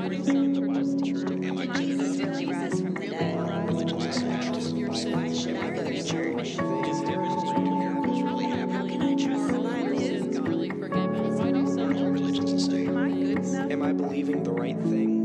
Why do some churches teach different? Am I consistently rise from the dead? Why should I go to church? How can I trust the Bible? Is really forgiven? Why do some churches say? Am I good enough? Am I believing the right thing?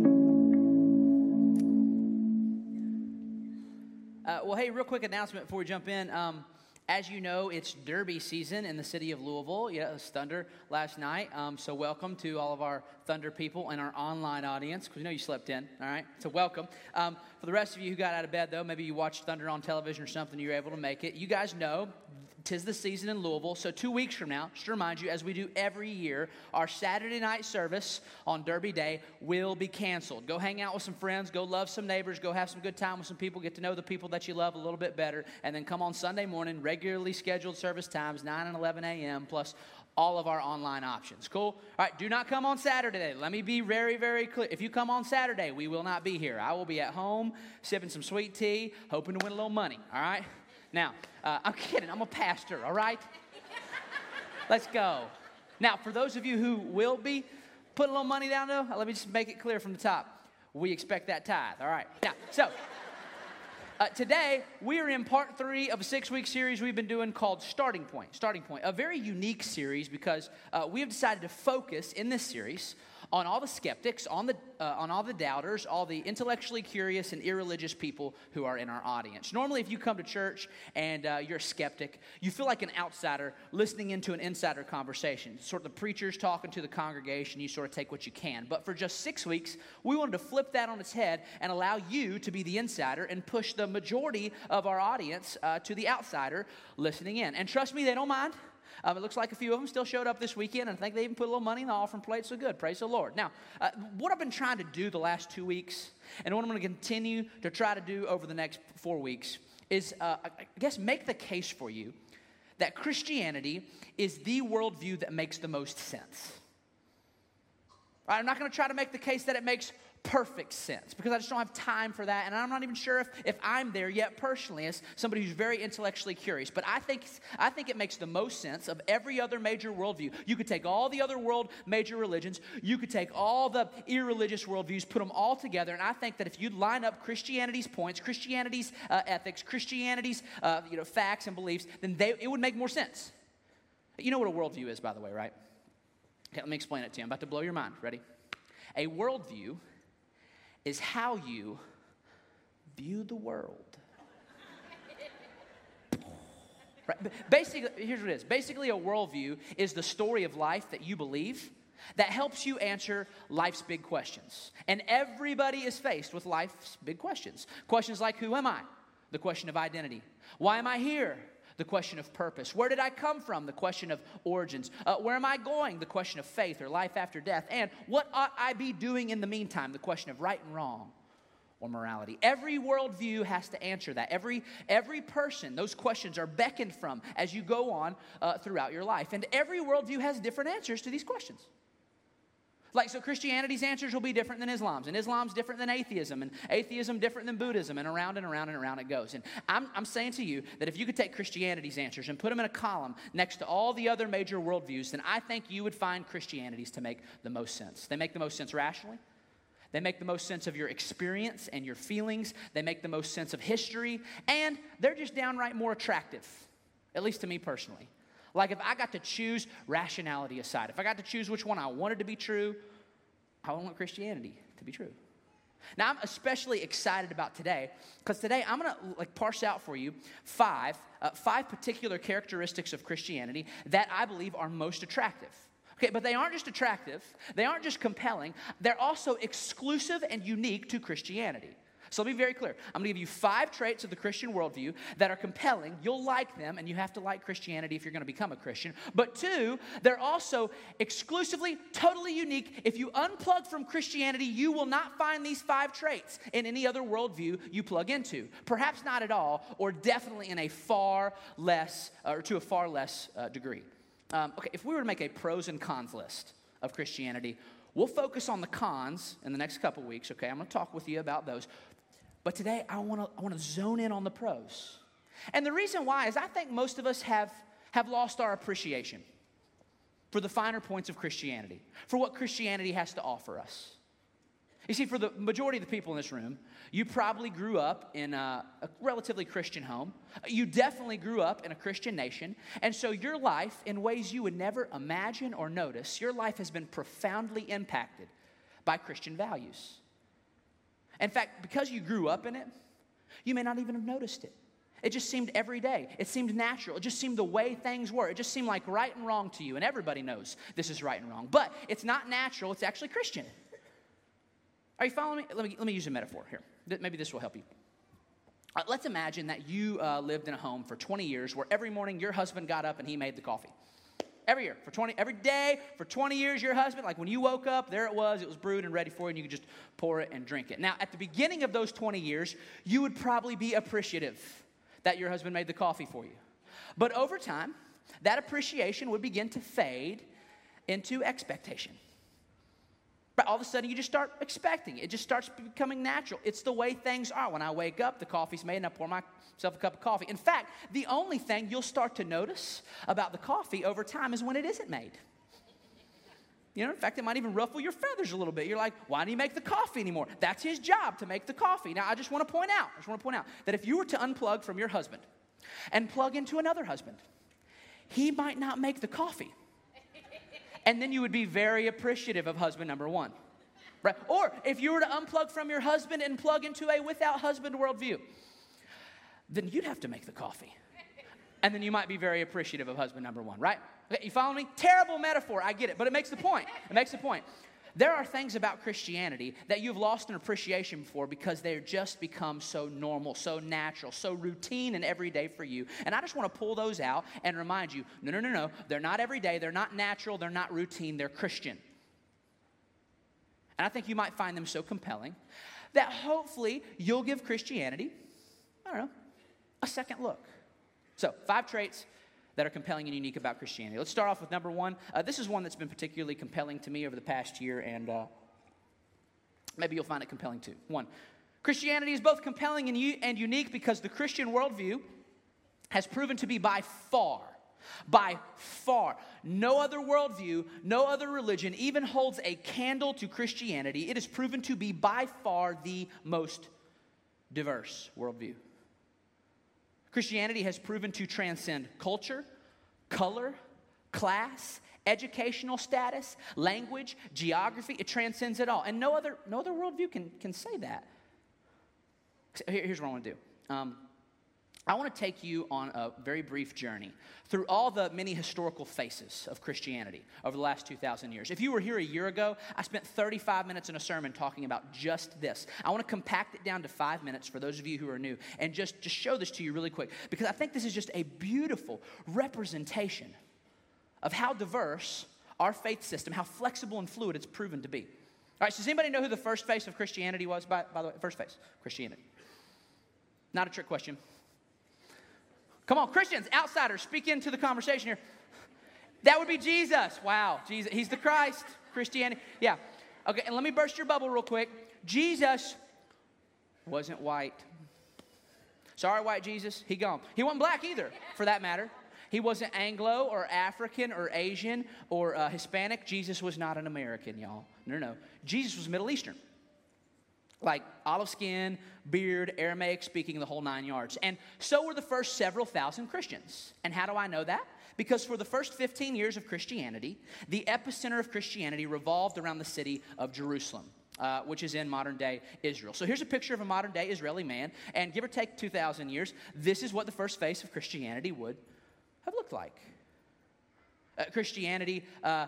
Well, hey, real quick announcement before we jump in. As you know, it's Derby season in the city of Louisville. Yeah, it was Thunder last night. So welcome to all of our Thunder people and our online audience, because we know you slept in, all right? So welcome. For the rest of you who got out of bed, though, maybe you watched Thunder on television or something, you were able to make it. You guys know 'tis the season in Louisville. So 2 weeks from now, just to remind you, as we do every year, our Saturday night service on Derby Day will be canceled. Go hang out with some friends, go love some neighbors, go have some good time with some people, get to know the people that you love a little bit better, and then come on Sunday morning, regularly scheduled service times, 9 and 11 a.m., plus all of our online options. Cool? All right, do not come on Saturday. Let me be very, very clear. If you come on Saturday, we will not be here. I will be at home, sipping some sweet tea, hoping to win a little money, all right? Now, I'm kidding. I'm a pastor, all right? Let's go. Now, for those of you who will be putting a little money down, though, let me just make it clear from the top. We expect that tithe, all right? Now, so today, we are in part 3 of a 6-week series we've been doing called Starting Point. Starting Point, a very unique series because we have decided to focus in this series on all the skeptics, on all the doubters, all the intellectually curious and irreligious people who are in our audience. Normally, if you come to church and you're a skeptic, you feel like an outsider listening into an insider conversation. Sort of the preacher's talking to the congregation, you sort of take what you can. But for just 6 weeks, we wanted to flip that on its head and allow you to be the insider and push the majority of our audience to the outsider listening in. And trust me, they don't mind. It looks like a few of them still showed up this weekend, and I think they even put a little money in the offering plate, so good. Praise the Lord. Now, what I've been trying to do the last 2 weeks, and what I'm going to continue to try to do over the next 4 weeks, is, I guess, make the case for you that Christianity is the worldview that makes the most sense. Right? I'm not going to try to make the case that it makes perfect sense, because I just don't have time for that, and I'm not even sure if I'm there yet personally as somebody who's very intellectually curious. But I think it makes the most sense of every other major worldview. You could take all the other world major religions, you could take all the irreligious worldviews, put them all together, and I think that if you'd line up Christianity's points, Christianity's ethics, Christianity's facts and beliefs, then it would make more sense. You know what a worldview is, by the way, right? Okay, let me explain it to you. I'm about to blow your mind. Ready? A worldview is how you view the world. Right? Basically, here's what it is. Basically, a worldview is the story of life that you believe that helps you answer life's big questions. And everybody is faced with life's big questions. Questions like, who am I? The question of identity. Why am I here? The question of purpose. Where did I come from? The question of origins. Where am I going? The question of faith or life after death. And what ought I be doing in the meantime? The question of right and wrong or morality. Every worldview has to answer that. Every person, those questions are beckoned from as you go on throughout your life. And every worldview has different answers to these questions. Like, so Christianity's answers will be different than Islam's, and Islam's different than atheism, and atheism different than Buddhism, and around and around and around it goes. And I'm saying to you that if you could take Christianity's answers and put them in a column next to all the other major worldviews, then I think you would find Christianity's to make the most sense. They make the most sense rationally. They make the most sense of your experience and your feelings. They make the most sense of history, and they're just downright more attractive, at least to me personally. Like, if I got to choose, rationality aside, if I got to choose which one I wanted to be true, I want Christianity to be true. Now, I'm especially excited about today, because today I'm going to parse out for you five particular characteristics of Christianity that I believe are most attractive. Okay, but they aren't just attractive, they aren't just compelling, they're also exclusive and unique to Christianity. So let me be very clear. I'm going to give you 5 traits of the Christian worldview that are compelling. You'll like them, and you have to like Christianity if you're going to become a Christian. But 2, they're also exclusively, totally unique. If you unplug from Christianity, you will not find these 5 traits in any other worldview you plug into. Perhaps not at all, or definitely in a far less degree. Okay, if we were to make a pros and cons list of Christianity, we'll focus on the cons in the next couple weeks. Okay, I'm going to talk with you about those. But today, I want to zone in on the pros. And the reason why is I think most of us have lost our appreciation for the finer points of Christianity, for what Christianity has to offer us. You see, for the majority of the people in this room, you probably grew up in a relatively Christian home. You definitely grew up in a Christian nation. And so your life, in ways you would never imagine or notice, your life has been profoundly impacted by Christian values. In fact, because you grew up in it, you may not even have noticed it. It just seemed every day. It seemed natural. It just seemed the way things were. It just seemed like right and wrong to you. And everybody knows this is right and wrong. But it's not natural. It's actually Christian. Are you following me? Let me use a metaphor here. Maybe this will help you. Let's imagine that you lived in a home for 20 years where every morning your husband got up and he made the coffee. Every year, every day, for 20 years, your husband, like when you woke up, there it was brewed and ready for you, and you could just pour it and drink it. Now, at the beginning of those 20 years, you would probably be appreciative that your husband made the coffee for you. But over time, that appreciation would begin to fade into expectation. But all of a sudden, you just start expecting it. It just starts becoming natural. It's the way things are. When I wake up, the coffee's made, and I pour myself a cup of coffee. In fact, the only thing you'll start to notice about the coffee over time is when it isn't made. You know, in fact, it might even ruffle your feathers a little bit. You're like, why do you make the coffee anymore? That's his job, to make the coffee. Now, I just want to point out that if you were to unplug from your husband and plug into another husband, he might not make the coffee. And then you would be very appreciative of husband number one, right? Or if you were to unplug from your husband and plug into a without husband worldview, then you'd have to make the coffee. And then you might be very appreciative of husband number one, right? Okay, you follow me? Terrible metaphor, I get it, but it makes the point. It makes the point. There are things about Christianity that you've lost an appreciation for because they've just become so normal, so natural, so routine and everyday for you. And I just want to pull those out and remind you, no. They're not everyday, they're not natural, they're not routine, they're Christian. And I think you might find them so compelling that hopefully you'll give Christianity, a second look. So, 5 traits that are compelling and unique about Christianity. Let's start off with number 1. This is one that's been particularly compelling to me over the past year, and maybe you'll find it compelling too. 1, Christianity is both compelling and unique because the Christian worldview has proven to be by far, no other worldview, no other religion even holds a candle to Christianity. It is proven to be by far the most diverse worldview. Christianity has proven to transcend culture, color, class, educational status, language, geography. It transcends it all. And no other worldview can say that. Here's what I want to do. I want to take you on a very brief journey through all the many historical faces of Christianity over the last 2,000 years. If you were here a year ago, I spent 35 minutes in a sermon talking about just this. I want to compact it down to 5 minutes for those of you who are new and just show this to you really quick because I think this is just a beautiful representation of how diverse our faith system, how flexible and fluid it's proven to be. All right, so does anybody know who the first face of Christianity was, by the way? First face, Christianity. Not a trick question. Come on, Christians, outsiders, speak into the conversation here. That would be Jesus. Wow, Jesus. He's the Christ. Christianity. Yeah. Okay, and let me burst your bubble real quick. Jesus wasn't white. Sorry, white Jesus. He gone. He wasn't black either, for that matter. He wasn't Anglo or African or Asian or Hispanic. Jesus was not an American, y'all. No. Jesus was Middle Eastern. Like olive skin, beard, Aramaic speaking, the whole 9 yards. And so were the first several thousand Christians. And how do I know that? Because for the first 15 years of Christianity, the epicenter of Christianity revolved around the city of Jerusalem, which is in modern-day Israel. So here's a picture of a modern-day Israeli man, and give or take 2,000 years, this is what the first face of Christianity would have looked like. Christianity,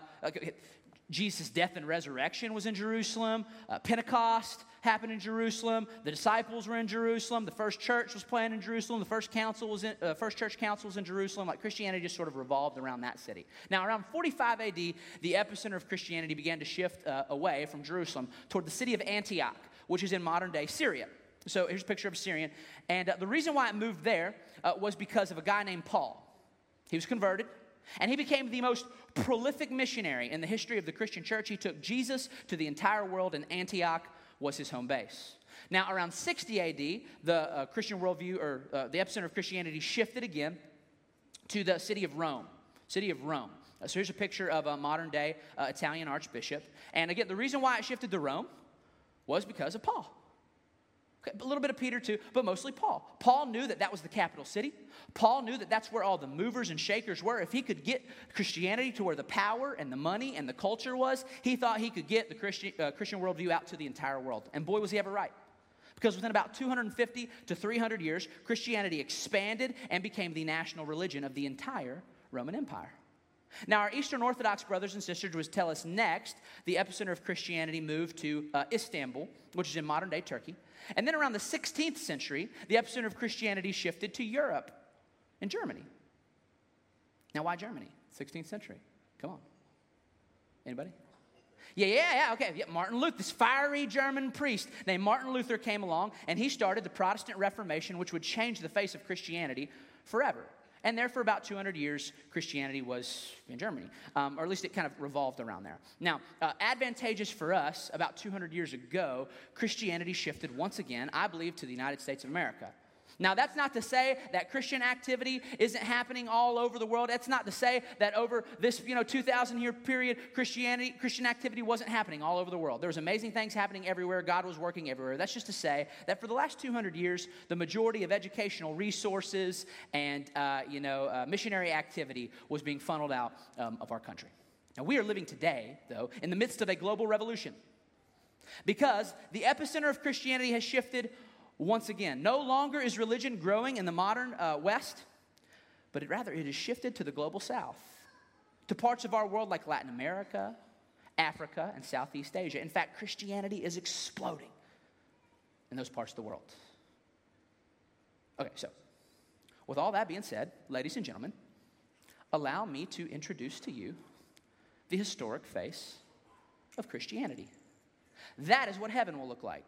Jesus' death and resurrection was in Jerusalem. Pentecost happened in Jerusalem. The disciples were in Jerusalem. The first church was planted in Jerusalem. The first church council was in Jerusalem. Like Christianity just sort of revolved around that city. Now, around 45 AD, the epicenter of Christianity began to shift away from Jerusalem toward the city of Antioch, which is in modern-day Syria. So here's a picture of a Syrian. And the reason why it moved there was because of a guy named Paul. He was converted. And he became the most prolific missionary in the history of the Christian church. He took Jesus to the entire world, and Antioch was his home base. Now, around 60 AD, the Christian worldview, or the epicenter of Christianity, shifted again to the city of Rome. So here's a picture of a modern-day Italian archbishop. And again, the reason why it shifted to Rome was because of Paul. Okay, a little bit of Peter too, but mostly Paul. Paul knew that that was the capital city. Paul knew that that's where all the movers and shakers were. If he could get Christianity to where the power and the money and the culture was, he thought he could get the Christian worldview out to the entire world. And boy, was he ever right. Because within about 250 to 300 years, Christianity expanded and became the national religion of the entire Roman Empire. Now, our Eastern Orthodox brothers and sisters would tell us next the epicenter of Christianity moved to Istanbul, which is in modern-day Turkey. And then around the 16th century, the epicenter of Christianity shifted to Europe and Germany. Now, why Germany? 16th century. Come on. Anybody? Yeah, okay. Yeah, Martin Luther, this fiery German priest named Martin Luther came along, and he started the Protestant Reformation, which would change the face of Christianity forever. And there for about 200 years, Christianity was in Germany, or at least it kind of revolved around there. Now, advantageous for us, about 200 years ago, Christianity shifted once again, I believe, to the United States of America. Now, that's not to say that Christian activity isn't happening all over the world. That's not to say that over this, 2,000-year period, Christian activity wasn't happening all over the world. There was amazing things happening everywhere. God was working everywhere. That's just to say that for the last 200 years, the majority of educational resources and, missionary activity was being funneled out of our country. Now, we are living today, though, in the midst of a global revolution because the epicenter of Christianity has shifted once again. No longer is religion growing in the modern West, but it has shifted to the global South, to parts of our world like Latin America, Africa, and Southeast Asia. In fact, Christianity is exploding in those parts of the world. Okay, so with all that being said, ladies and gentlemen, allow me to introduce to you the historic face of Christianity. That is what heaven will look like.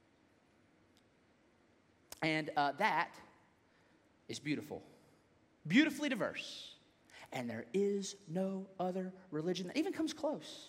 And that is beautiful, beautifully diverse. And there is no other religion that even comes close.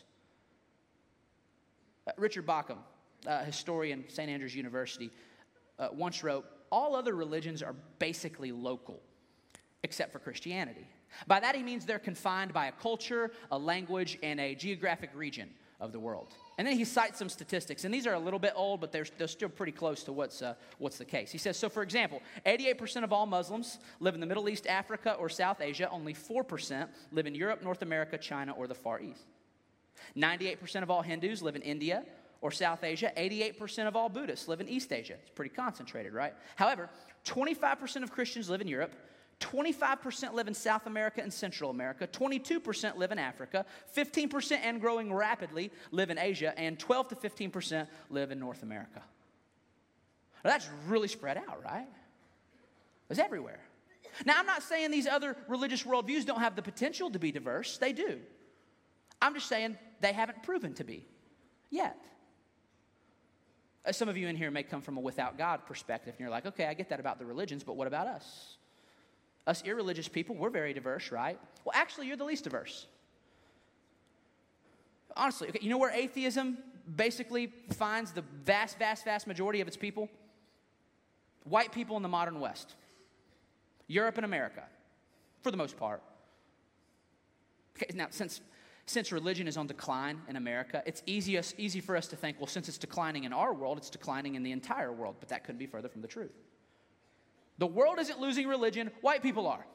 Richard Bauckham, historian, St. Andrews University, once wrote, all other religions are basically local, except for Christianity. By that he means they're confined by a culture, a language, and a geographic region of the world. And then he cites some statistics, and these are a little bit old, but they're still pretty close to what's the case. He says, so for example, 88% of all Muslims live in the Middle East, Africa, or South Asia. Only 4% live in Europe, North America, China, or the Far East. 98% of all Hindus live in India or South Asia. 88% of all Buddhists live in East Asia. It's pretty concentrated, right? However, 25% of Christians live in Europe. 25% live in South America and Central America, 22% live in Africa, 15% and growing rapidly live in Asia, and 12 to 15% live in North America. Now that's really spread out, right? It's everywhere. Now, I'm not saying these other religious worldviews don't have the potential to be diverse. They do. I'm just saying they haven't proven to be yet. Some of you in here may come from a without God perspective, and you're like, okay, I get that about the religions, but what about us? Us irreligious people, we're very diverse, right? Well, actually, you're the least diverse. Honestly, okay, you know where atheism basically finds the vast, vast, vast majority of its people? White people in the modern West. Europe and America, for the most part. Okay, now, since religion is on decline in America, it's easy for us to think, well, since it's declining in our world, it's declining in the entire world. But that couldn't be further from the truth. The world isn't losing religion. White people are.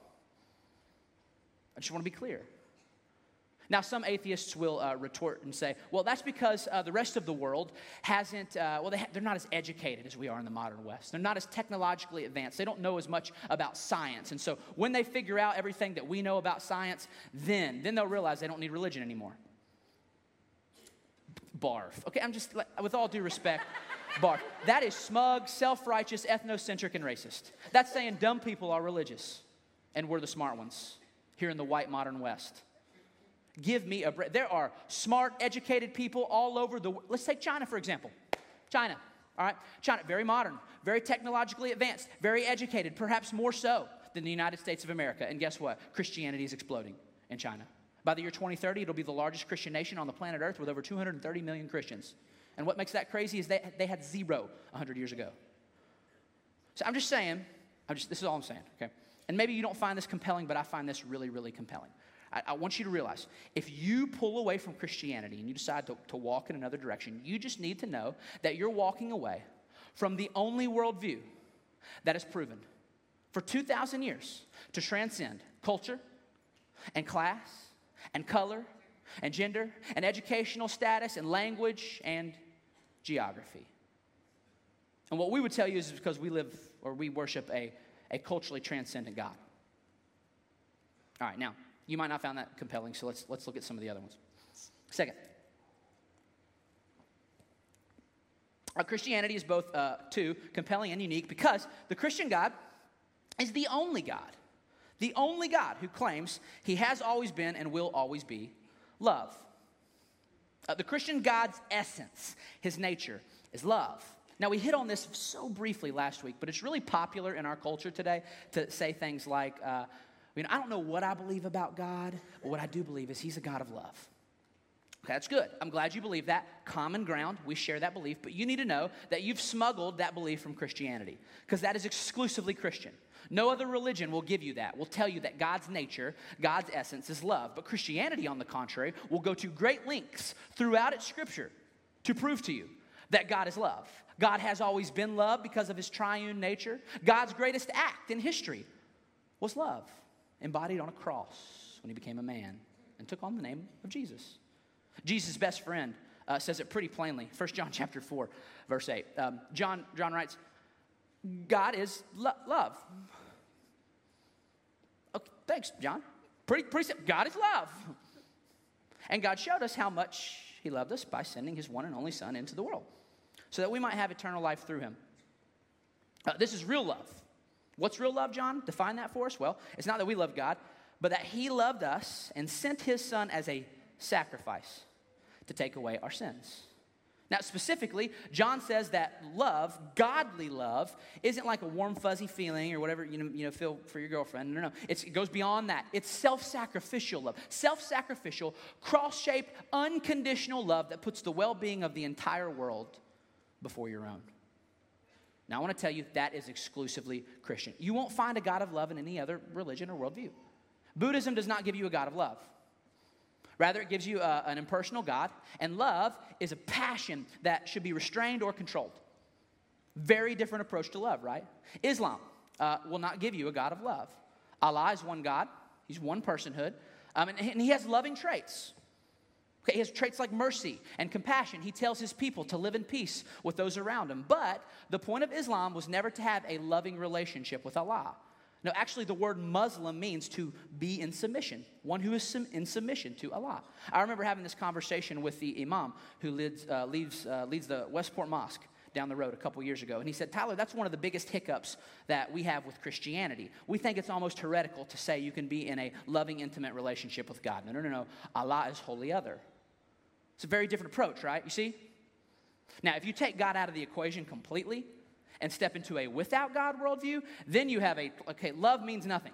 I just want to be clear. Now, some atheists will retort and say, well, that's because the rest of the world hasn't, they're not as educated as we are in the modern West. They're not as technologically advanced. They don't know as much about science. And so when they figure out everything that we know about science, then they'll realize they don't need religion anymore. Barf. Okay, I'm just, with all due respect, barf. That is smug, self-righteous, ethnocentric, and racist. That's saying dumb people are religious, and we're the smart ones here in the white modern West. Give me a break. There are smart, educated people all over the world. Let's take China, for example. China, all right? China, very modern, very technologically advanced, very educated, perhaps more so than the United States of America. And guess what? Christianity is exploding in China. By the year 2030, it'll be the largest Christian nation on the planet Earth with over 230 million Christians. And what makes that crazy is they had zero 100 years ago. So I'm just saying, this is all I'm saying, okay? And maybe you don't find this compelling, but I find this really, really compelling. I want you to realize, if you pull away from Christianity and you decide to walk in another direction, you just need to know that you're walking away from the only worldview that is proven for 2,000 years to transcend culture and class and color and gender and educational status and language and geography. And what we would tell you is because we worship a culturally transcendent God. All right, now, you might not find that compelling, so let's look at some of the other ones. Second, Christianity is both, compelling and unique because the Christian God is the only God who claims he has always been and will always be love. The Christian God's essence, his nature, is love. Now, we hit on this so briefly last week, but it's really popular in our culture today to say things like, I don't know what I believe about God, but what I do believe is he's a God of love. Okay, that's good. I'm glad you believe that. Common ground, we share that belief, but you need to know that you've smuggled that belief from Christianity because that is exclusively Christian. No other religion will give you that, will tell you that God's nature, God's essence is love. But Christianity, on the contrary, will go to great lengths throughout its scripture to prove to you that God is love. God has always been love because of his triune nature. God's greatest act in history was love, embodied on a cross when he became a man and took on the name of Jesus. Jesus' best friend says it pretty plainly. 1 John chapter 4, verse 8. John writes, God is love. Okay, thanks, John. Pretty simple. God is love. And God showed us how much he loved us by sending his one and only Son into the world so that we might have eternal life through him. This is real love. What's real love, John? Define that for us. Well, it's not that we love God, but that he loved us and sent his Son as a sacrifice to take away our sins. Now, specifically, John says that love, godly love, isn't like a warm, fuzzy feeling or whatever you feel for your girlfriend. No. It goes beyond that. It's self-sacrificial love. Self-sacrificial, cross-shaped, unconditional love that puts the well-being of the entire world before your own. Now, I want to tell you that is exclusively Christian. You won't find a God of love in any other religion or worldview. Buddhism does not give you a God of love. Rather, it gives you an impersonal God, and love is a passion that should be restrained or controlled. Very different approach to love, right? Islam will not give you a God of love. Allah is one God. He's one personhood, and he has loving traits. Okay, he has traits like mercy and compassion. He tells his people to live in peace with those around him. But the point of Islam was never to have a loving relationship with Allah. No, actually, the word Muslim means to be in submission, one who is in submission to Allah. I remember having this conversation with the imam who leads the Westport Mosque down the road a couple years ago. And he said, Tyler, that's one of the biggest hiccups that we have with Christianity. We think it's almost heretical to say you can be in a loving, intimate relationship with God. No. Allah is wholly other. It's a very different approach, right? You see? Now, if you take God out of the equation completely and step into a without God worldview, then you have love means nothing.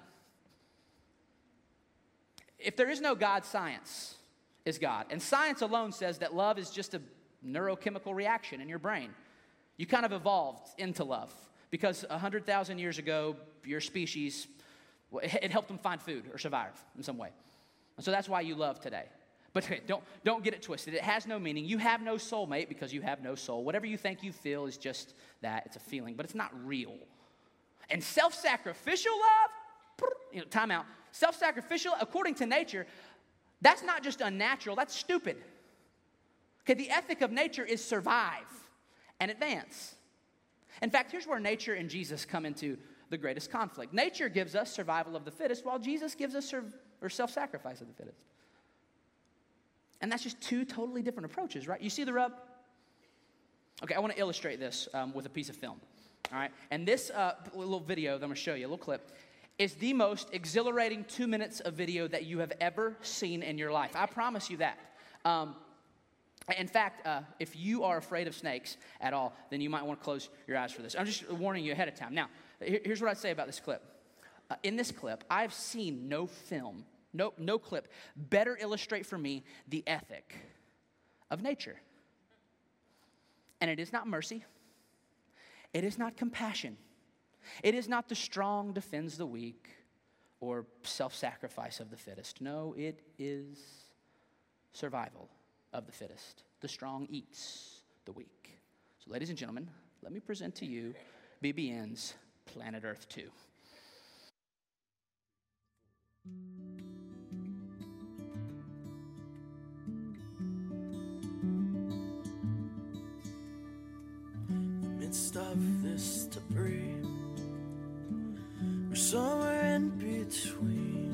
If there is no God, science is God. And science alone says that love is just a neurochemical reaction in your brain. You kind of evolved into love because 100,000 years ago, your species, it helped them find food or survive in some way. And so that's why you love today. But don't get it twisted. It has no meaning. You have no soulmate because you have no soul. Whatever you think you feel is just that. It's a feeling, but it's not real. And self-sacrificial love, time out. Self-sacrificial, according to nature, that's not just unnatural, that's stupid. Okay, the ethic of nature is survive and advance. In fact, here's where nature and Jesus come into the greatest conflict. Nature gives us survival of the fittest, while Jesus gives us self-sacrifice of the fittest. And that's just two totally different approaches, right? You see the rub? Okay, I want to illustrate this with a piece of film, all right? And this little video that I'm going to show you, a little clip, is the most exhilarating 2 minutes of video that you have ever seen in your life. I promise you that. In fact, if you are afraid of snakes at all, then you might want to close your eyes for this. I'm just warning you ahead of time. Now, here's what I'd say about this clip. In this clip, I've seen no film, no clip better illustrate for me the ethic of nature. And it is not mercy. It is not compassion. It is not the strong defends the weak or self-sacrifice of the fittest. No, it is survival of the fittest. The strong eats the weak. So ladies and gentlemen, let me present to you BBN's Planet Earth 2. Midst of this debris, we're somewhere in between.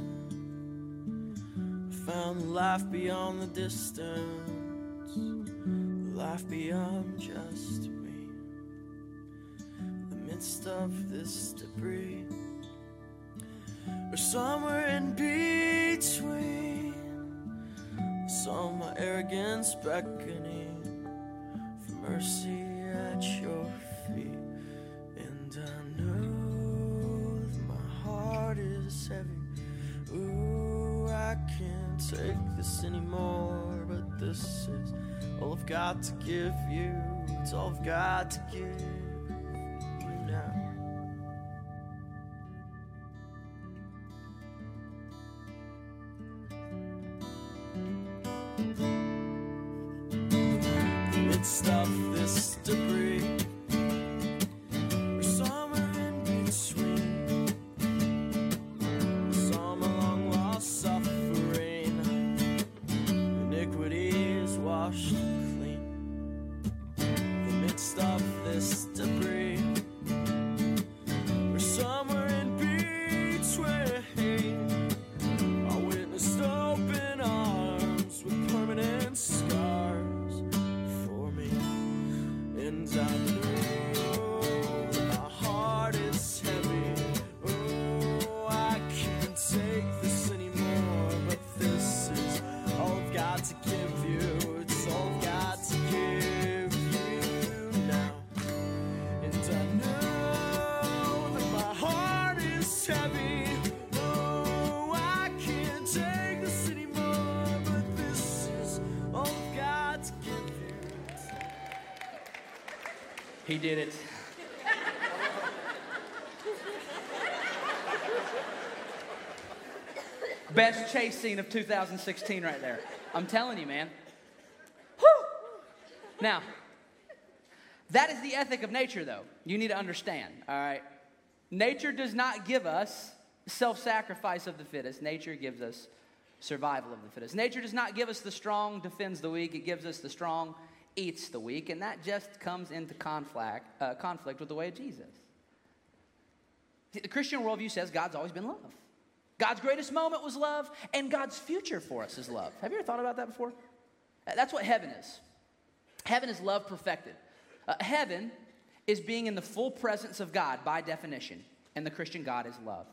I found life beyond the distance, life beyond just me. The midst of this debris, we're somewhere in between. I saw my arrogance beckoning for mercy at your feet, and I know that my heart is heavy. Ooh, I can't take this anymore, but this is all I've got to give you. It's all I've got to give you now. Midst of this debris, we're somewhere in between. Some along while suffering, iniquity is washed clean. The midst of this debris, we're somewhere in between. I witnessed open arms with permanent scars. And I know that my heart is heavy. Oh, I can't take this anymore, but this is all I've got to give you. It's all I've got to give you now. And I know that my heart is heavy. Oh, I can't take this anymore, but this is all I've got to give you. He did it. Best chase scene of 2016 right there. I'm telling you, man. Whew. Now, that is the ethic of nature, though. You need to understand, all right? Nature does not give us self-sacrifice of the fittest. Nature gives us survival of the fittest. Nature does not give us the strong defends the weak. It gives us the strong eats the weak, and that just comes into conflict with the way of Jesus. The Christian worldview says God's always been love. God's greatest moment was love, and God's future for us is love. Have you ever thought about that before? That's what heaven is. Heaven is love perfected. Heaven is being in the full presence of God by definition, and the Christian God is love.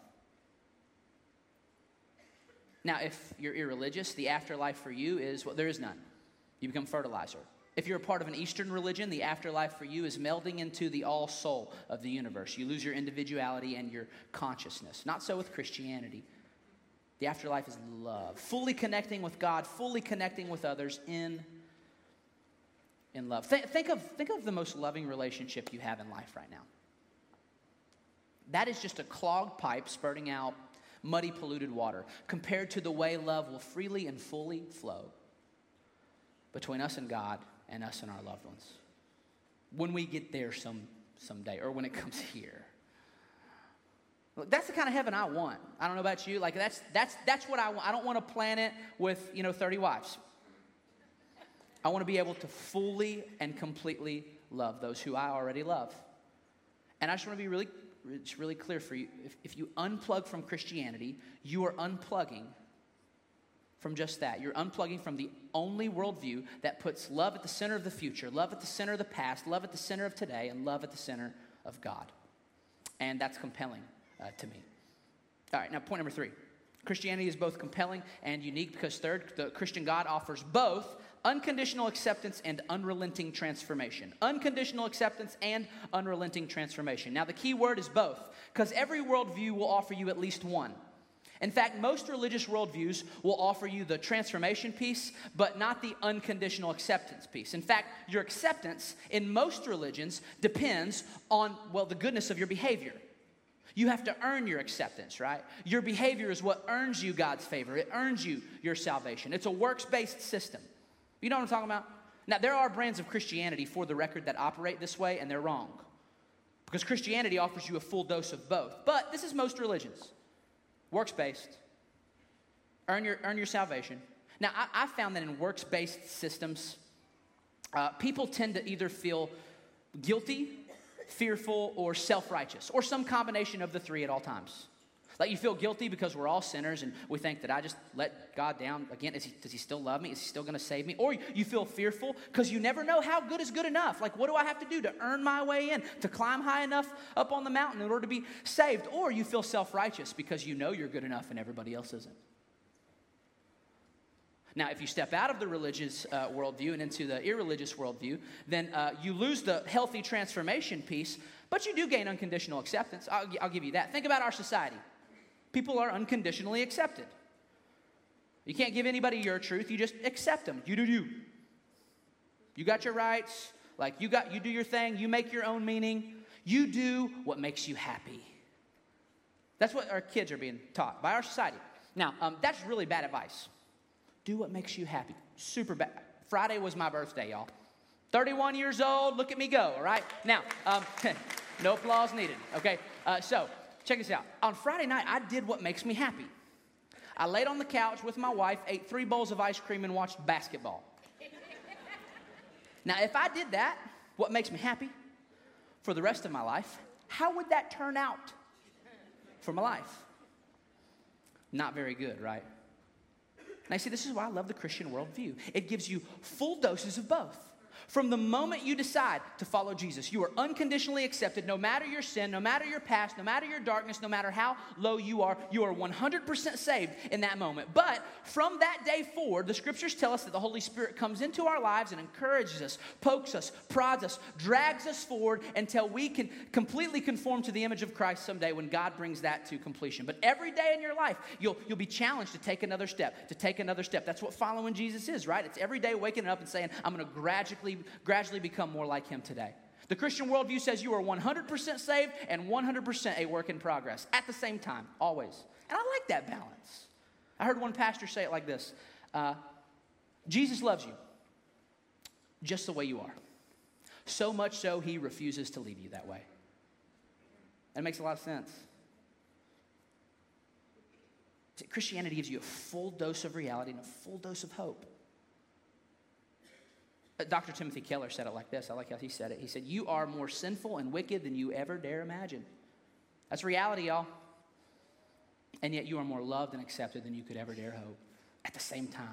Now, if you're irreligious, the afterlife for you is, well, there is none. You become fertilizer. If you're a part of an Eastern religion, the afterlife for you is melding into the all-soul of the universe. You lose your individuality and your consciousness. Not so with Christianity. The afterlife is love. Fully connecting with God, fully connecting with others in love. Think of the most loving relationship you have in life right now. That is just a clogged pipe spurting out muddy, polluted water compared to the way love will freely and fully flow between us and God and us and our loved ones. When we get there someday, or when it comes here. Look, that's the kind of heaven I want. I don't know about you. Like that's what I want. I don't want a planet with 30 wives. I want to be able to fully and completely love those who I already love. And I just want to be really clear for you. If you unplug from Christianity, you are unplugging from just that. You're unplugging from the only worldview that puts love at the center of the future, love at the center of the past, love at the center of today, and love at the center of God. And that's compelling to me. All right, now point number 3. Christianity is both compelling and unique because third, the Christian God offers both unconditional acceptance and unrelenting transformation. Unconditional acceptance and unrelenting transformation. Now the key word is both, because every worldview will offer you at least one. In fact, most religious worldviews will offer you the transformation piece, but not the unconditional acceptance piece. In fact, your acceptance in most religions depends on, the goodness of your behavior. You have to earn your acceptance, right? Your behavior is what earns you God's favor. It earns you your salvation. It's a works-based system. You know what I'm talking about? Now, there are brands of Christianity, for the record, that operate this way, and they're wrong. Because Christianity offers you a full dose of both. But this is most religions. Works-based. Earn your salvation. Now, I found that in works-based systems, people tend to either feel guilty, fearful, or self-righteous, or some combination of the three at all times. Like you feel guilty because we're all sinners and we think that I just let God down again. Does he still love me? Is he still going to save me? Or you feel fearful because you never know how good is good enough. Like, what do I have to do to earn my way in, to climb high enough up on the mountain in order to be saved? Or you feel self-righteous because you know you're good enough and everybody else isn't. Now, if you step out of the religious worldview and into the irreligious worldview, then you lose the healthy transformation piece, but you do gain unconditional acceptance. I'll give you that. Think about our society. People are unconditionally accepted. You can't give anybody your truth. You just accept them. You do you. You got your rights. Like you do your thing. You make your own meaning. You do what makes you happy. That's what our kids are being taught by our society. Now, that's really bad advice. Do what makes you happy. Super bad. Friday was my birthday, y'all. 31 years old. Look at me go, all right? Now, no applause needed, okay? So, check this out. On Friday night, I did what makes me happy. I laid on the couch with my wife, ate 3 bowls of ice cream, and watched basketball. Now, if I did that, what makes me happy, for the rest of my life, how would that turn out for my life? Not very good, right? Now, see, this is why I love the Christian worldview. It gives you full doses of both. From the moment you decide to follow Jesus, you are unconditionally accepted no matter your sin, no matter your past, no matter your darkness, no matter how low you are 100% saved in that moment. But from that day forward, the scriptures tell us that the Holy Spirit comes into our lives and encourages us, pokes us, prods us, drags us forward until we can completely conform to the image of Christ someday when God brings that to completion. But every day in your life, you'll be challenged to take another step, That's what following Jesus is, right? It's every day waking up and saying, I'm going to gradually become more like him today. The Christian worldview says you are 100% saved and 100% a work in progress at the same time, always. And I like that balance. I heard one pastor say it like this. Jesus loves you just the way you are. So much so, he refuses to leave you that way. That makes a lot of sense. Christianity gives you a full dose of reality and a full dose of hope. Dr. Timothy Keller said it like this. I like how he said it. He said, you are more sinful and wicked than you ever dare imagine. That's reality, y'all. And yet you are more loved and accepted than you could ever dare hope at the same time.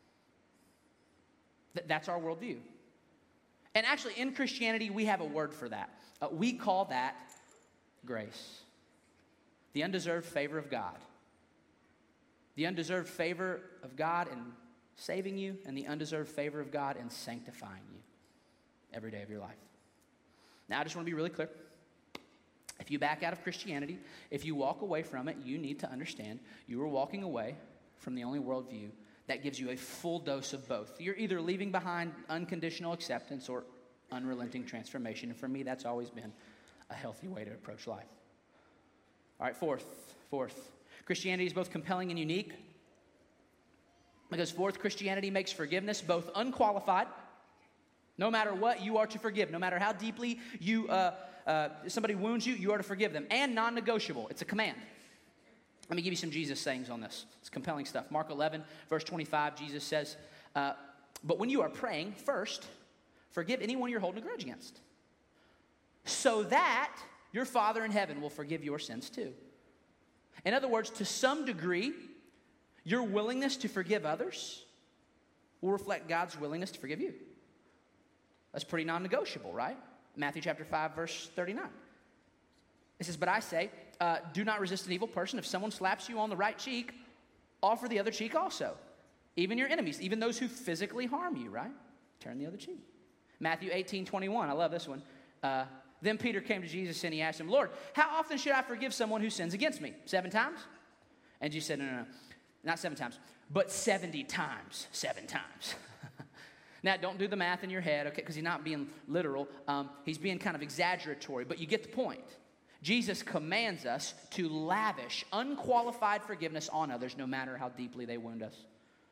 That's our worldview. And actually, in Christianity, we have a word for that. We call that grace. The undeserved favor of God. The undeserved favor of God in saving you, and the undeserved favor of God in sanctifying you every day of your life. Now, I just want to be really clear. If you back out of Christianity, if you walk away from it, you need to understand you are walking away from the only worldview that gives you a full dose of both. You're either leaving behind unconditional acceptance or unrelenting transformation. And for me, that's always been a healthy way to approach life. All right, fourth. Christianity is both compelling and unique. Because fourth, Christianity makes forgiveness both unqualified. No matter what, you are to forgive. No matter how deeply somebody wounds you, you are to forgive them. And non-negotiable. It's a command. Let me give you some Jesus sayings on this. It's compelling stuff. Mark 11, verse 25, Jesus says, but when you are praying, first, forgive anyone you're holding a grudge against, so that your Father in heaven will forgive your sins too. In other words, to some degree, your willingness to forgive others will reflect God's willingness to forgive you. That's pretty non-negotiable, right? Matthew chapter 5, verse 39. It says, but I say, do not resist an evil person. If someone slaps you on the right cheek, offer the other cheek also. Even your enemies, even those who physically harm you, right? Turn the other cheek. Matthew 18:21, I love this one. Then Peter came to Jesus and he asked him, Lord, how often should I forgive someone who sins against me? 7 times? And Jesus said, no. Not 7 times, but 70 times, 7 times. Now, don't do the math in your head, okay, because he's not being literal. He's being kind of exaggeratory, but you get the point. Jesus commands us to lavish unqualified forgiveness on others, no matter how deeply they wound us.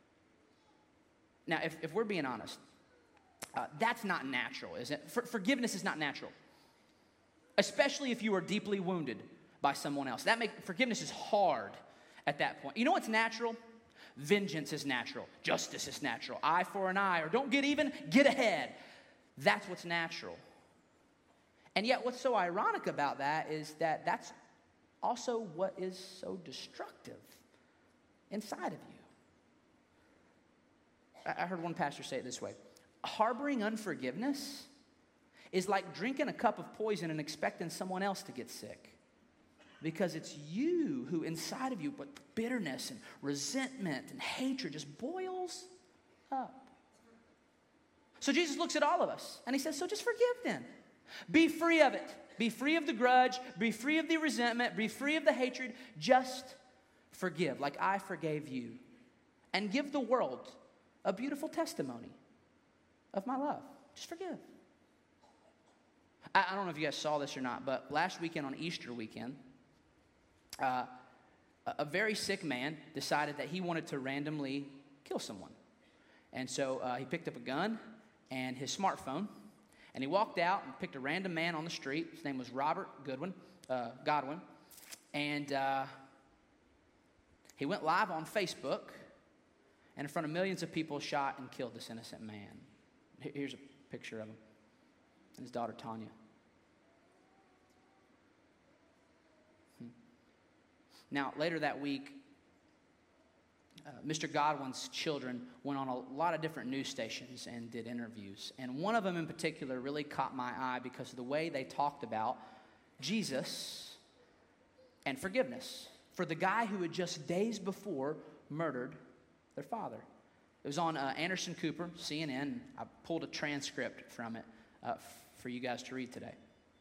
Now, if we're being honest, that's not natural, is it? Forgiveness is not natural, especially if you are deeply wounded by someone else. Forgiveness is hard at that point. You know what's natural? Vengeance is natural. Justice is natural. Eye for an eye, or don't get even, get ahead. That's what's natural. And yet what's so ironic about that is that that's also what is so destructive inside of you. I heard one pastor say it this way: harboring unforgiveness is like drinking a cup of poison and expecting someone else to get sick. Because it's you who inside of you, but bitterness and resentment and hatred just boils up. So Jesus looks at all of us and he says, so just forgive then. Be free of it. Be free of the grudge. Be free of the resentment. Be free of the hatred. Just forgive like I forgave you. And give the world a beautiful testimony of my love. Just forgive. I don't know if you guys saw this or not, but last weekend on Easter weekend, a very sick man decided that he wanted to randomly kill someone. And so he picked up a gun and his smartphone, and he walked out and picked a random man on the street. His name was Robert Godwin. And he went live on Facebook, and in front of millions of people shot and killed this innocent man. Here's a picture of him and his daughter Tanya. Now, later that week, Mr. Godwin's children went on a lot of different news stations and did interviews. And one of them in particular really caught my eye because of the way they talked about Jesus and forgiveness for the guy who had just days before murdered their father. It was on Anderson Cooper, CNN. I pulled a transcript from it for you guys to read today.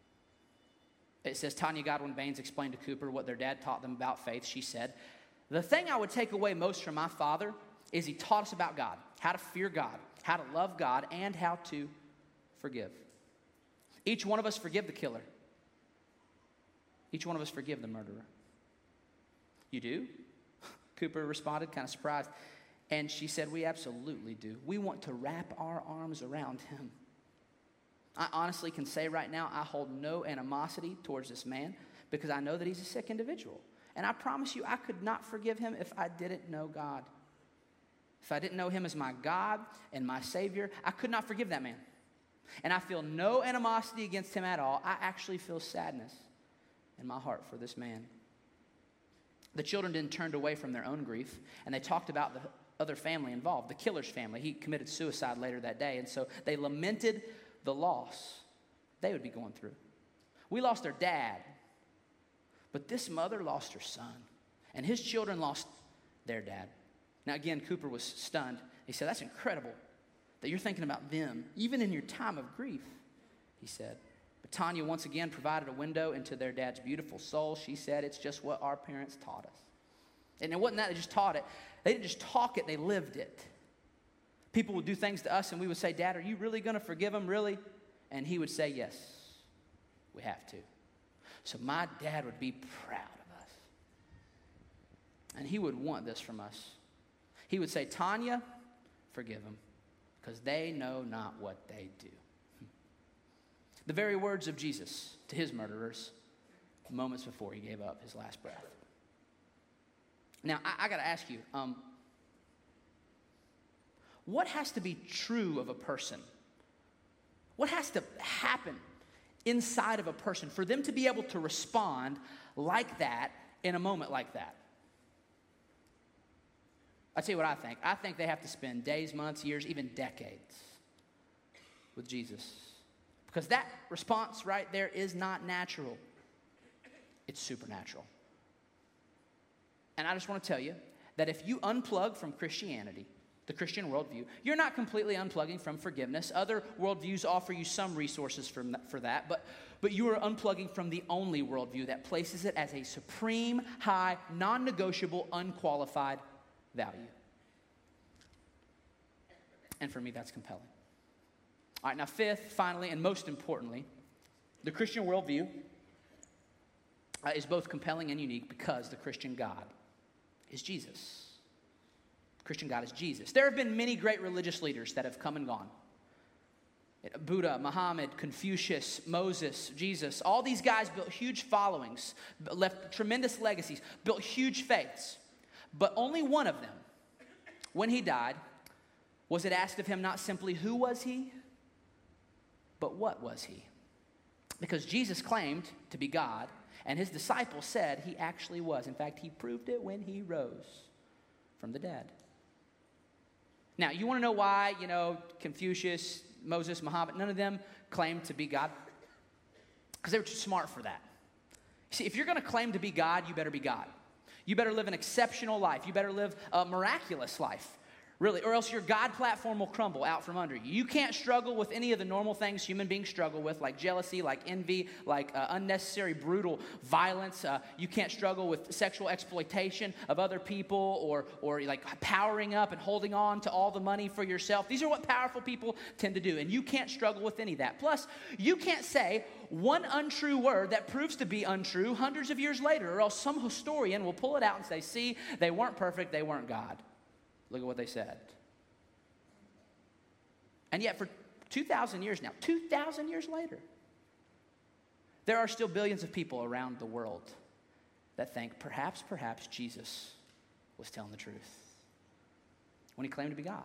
It says, Tanya Godwin Baines explained to Cooper what their dad taught them about faith. She said, the thing I would take away most from my father is he taught us about God, how to fear God, how to love God, and how to forgive. Each one of us forgive the killer. Each one of us forgive the murderer. You do? Cooper responded, kind of surprised. And she said, we absolutely do. We want to wrap our arms around him. I honestly can say right now, I hold no animosity towards this man because I know that he's a sick individual. And I promise you, I could not forgive him if I didn't know God. If I didn't know him as my God and my Savior, I could not forgive that man. And I feel no animosity against him at all. I actually feel sadness in my heart for this man. The children didn't turn away from their own grief, and they talked about the other family involved, the killer's family. He committed suicide later that day, and so they lamented the loss they would be going through. We lost our dad, but this mother lost her son, and his children lost their dad. Now again, Cooper was stunned. He said, that's incredible that you're thinking about them, even in your time of grief, he said. But Tanya once again provided a window into their dad's beautiful soul. She said, it's just what our parents taught us. And it wasn't that they just taught it. They didn't just talk it, they lived it. People would do things to us and we would say, Dad, are you really going to forgive him, really? And he would say, yes, we have to. So my dad would be proud of us. And he would want this from us. He would say, Tanya, forgive them, because they know not what they do. The very words of Jesus to his murderers moments before he gave up his last breath. Now, I got to ask you, what has to be true of a person? What has to happen inside of a person for them to be able to respond like that in a moment like that? I'll tell you what I think. I think they have to spend days, months, years, even decades with Jesus. Because that response right there is not natural. It's supernatural. And I just want to tell you that if you unplug from Christianity, the Christian worldview, you're not completely unplugging from forgiveness. Other worldviews offer you some resources for that, but you are unplugging from the only worldview that places it as a supreme, high, non-negotiable, unqualified value. And for me, that's compelling. All right, now fifth, finally, and most importantly, the Christian worldview is both compelling and unique because the Christian God is Jesus. The Christian God is Jesus. There have been many great religious leaders that have come and gone. Buddha, Muhammad, Confucius, Moses, Jesus, all these guys built huge followings, left tremendous legacies, built huge faiths. But only one of them, when he died, was it asked of him not simply who was he, but what was he? Because Jesus claimed to be God, and his disciples said he actually was. In fact, he proved it when he rose from the dead. Now, you want to know why, Confucius, Moses, Muhammad, none of them claimed to be God? Because they were too smart for that. See, if you're going to claim to be God, you better be God. You better live an exceptional life. You better live a miraculous life, really, or else your God platform will crumble out from under you. You can't struggle with any of the normal things human beings struggle with, like jealousy, like envy, like unnecessary, brutal violence. You can't struggle with sexual exploitation of other people or like powering up and holding on to all the money for yourself. These are what powerful people tend to do, and you can't struggle with any of that. Plus, you can't say one untrue word that proves to be untrue hundreds of years later, or else some historian will pull it out and say, see, they weren't perfect, they weren't God. Look at what they said. And yet for 2,000 years now, 2,000 years later, there are still billions of people around the world that think perhaps Jesus was telling the truth when he claimed to be God.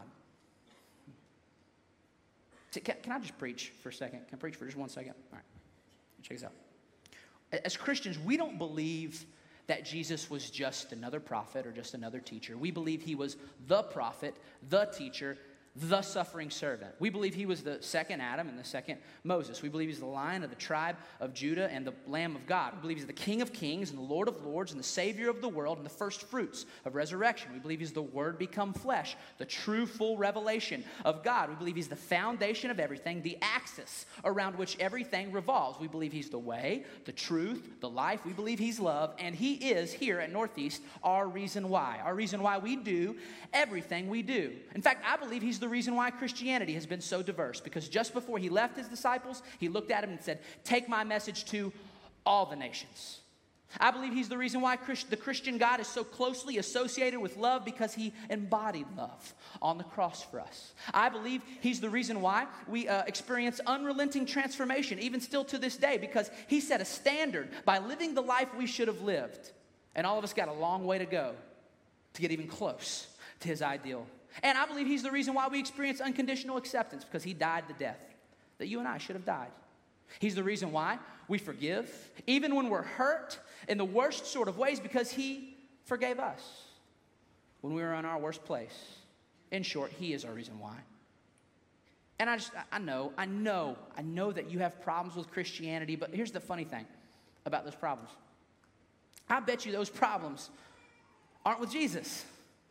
Can I just preach for a second? Can I preach for just 1 second? All right, check this out. As Christians, we don't believe that Jesus was just another prophet or just another teacher. We believe he was the prophet, the teacher, the suffering servant. We believe he was the second Adam and the second Moses. We believe he's the Lion of the tribe of Judah and the Lamb of God. We believe he's the King of kings and the Lord of lords and the Savior of the world and the first fruits of resurrection. We believe he's the Word become flesh, the true full revelation of God. We believe he's the foundation of everything, the axis around which everything revolves. We believe he's the way, the truth, the life. We believe he's love, and he is, here at Northeast, our reason why we do everything we do. In fact, I believe he's the reason why Christianity has been so diverse, because just before he left his disciples, he looked at him and said, take my message to all the nations. I believe he's the reason why the Christian God is so closely associated with love, because he embodied love on the cross for us. I believe he's the reason why we experience unrelenting transformation, even still to this day, because he set a standard by living the life we should have lived. And all of us got a long way to go to get even close to his ideal. And I believe he's the reason why we experience unconditional acceptance, because he died the death that you and I should have died. He's the reason why we forgive, even when we're hurt in the worst sort of ways, because he forgave us when we were in our worst place. In short, he is our reason why. And I know that you have problems with Christianity, but here's the funny thing about those problems. I bet you those problems aren't with Jesus.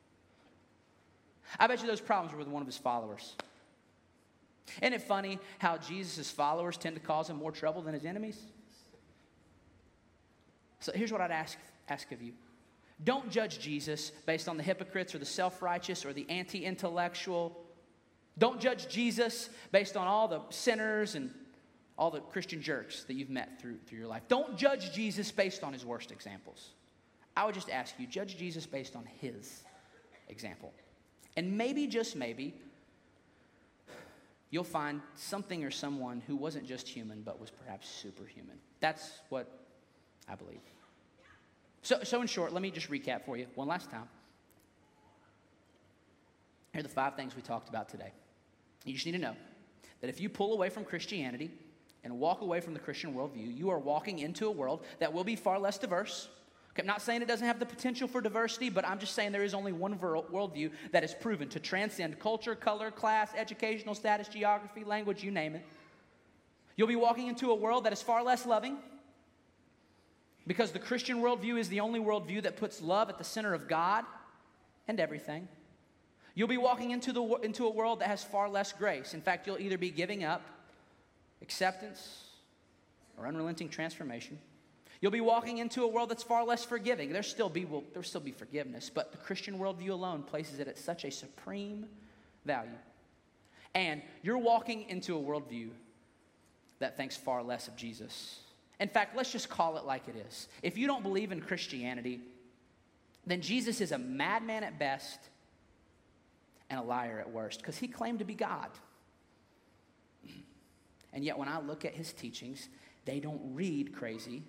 I bet you those problems were with one of his followers. Isn't it funny how Jesus' followers tend to cause him more trouble than his enemies? So here's what I'd ask of you. Don't judge Jesus based on the hypocrites or the self-righteous or the anti-intellectual. Don't judge Jesus based on all the sinners and all the Christian jerks that you've met through your life. Don't judge Jesus based on his worst examples. I would just ask you, judge Jesus based on his example. And maybe, just maybe, you'll find something or someone who wasn't just human, but was perhaps superhuman. That's what I believe. So in short, let me just recap for you one last time. Here are the 5 things we talked about today. You just need to know that if you pull away from Christianity and walk away from the Christian worldview, you are walking into a world that will be far less diverse. Okay, I'm not saying it doesn't have the potential for diversity, but I'm just saying there is only one worldview that is proven to transcend culture, color, class, educational status, geography, language, you name it. You'll be walking into a world that is far less loving, because the Christian worldview is the only worldview that puts love at the center of God and everything. You'll be walking into a world that has far less grace. In fact, you'll either be giving up acceptance or unrelenting transformation. You'll be walking into a world that's far less forgiving. There'll still be forgiveness, but the Christian worldview alone places it at such a supreme value. And you're walking into a worldview that thinks far less of Jesus In fact, let's just call it like it is. If you don't believe in Christianity, then Jesus is a madman at best and a liar at worst, because he claimed to be God. And yet when I look at his teachings, they don't read crazy.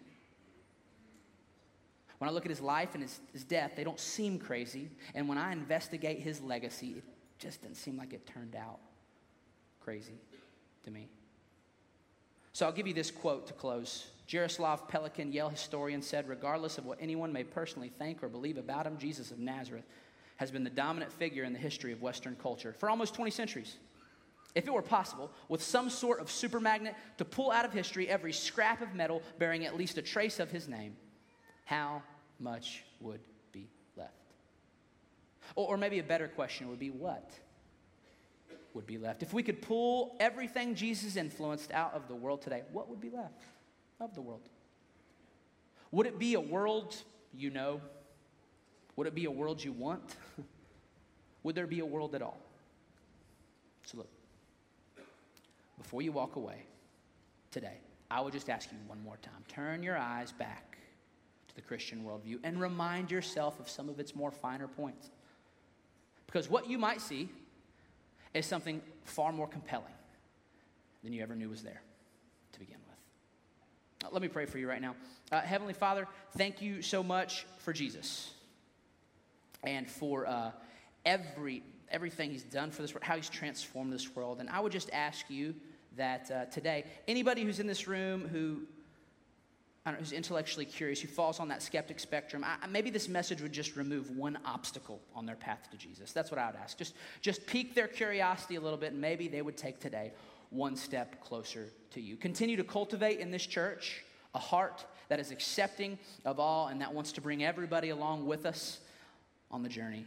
When I look at his life and his death, they don't seem crazy. And when I investigate his legacy, it just doesn't seem like it turned out crazy to me. So I'll give you this quote to close. Jaroslav Pelikan, Yale historian, said, regardless of what anyone may personally think or believe about him, Jesus of Nazareth has been the dominant figure in the history of Western culture for almost 20 centuries. If it were possible, with some sort of super magnet, to pull out of history every scrap of metal bearing at least a trace of his name, how much would be left? Or maybe a better question would be, what would be left? If we could pull everything Jesus influenced out of the world today, what would be left of the world? Would it be a world you know? Would it be a world you want? Would there be a world at all? So look, before you walk away today, I would just ask you one more time, turn your eyes back to the Christian worldview and remind yourself of some of its more finer points. Because what you might see is something far more compelling than you ever knew was there to begin with. Let me pray for you right now. Heavenly Father, thank you so much for Jesus and for everything he's done for this world, how he's transformed this world. And I would just ask you that today, anybody who's in this room who, I don't know, who's intellectually curious, who falls on that skeptic spectrum, maybe this message would just remove one obstacle on their path to Jesus. That's what I would ask. Just pique their curiosity a little bit, and maybe they would take today one step closer to you. Continue to cultivate in this church a heart that is accepting of all and that wants to bring everybody along with us on the journey.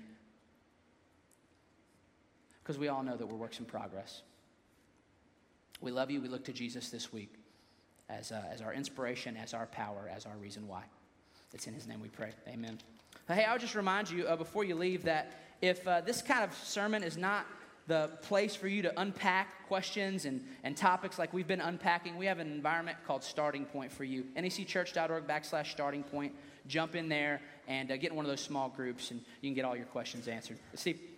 Because we all know that we're works in progress. We love you. We look to Jesus this week as our inspiration, as our power, as our reason why. It's in his name we pray. Amen. Hey, I would just remind you before you leave that if this kind of sermon is not the place for you to unpack questions and topics like we've been unpacking, we have an environment called Starting Point for you. necchurch.org/starting point. Jump in there and get in one of those small groups, and you can get all your questions answered. See,